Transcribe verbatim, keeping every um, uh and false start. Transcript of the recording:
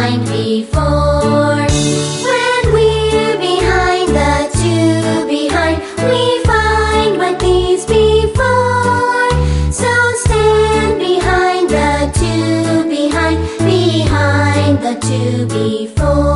behind before. When we're behind the two behind, we find what these before. So stand behind the two behind, behind the two before.